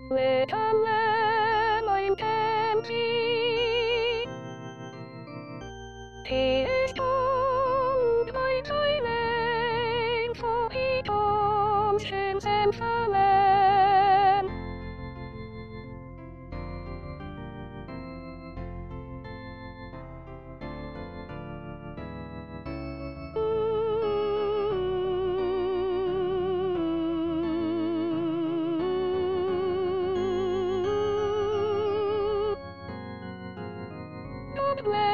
With a lamb I'm tempted. He is bound by silence, for he comes himself a lamb. Don't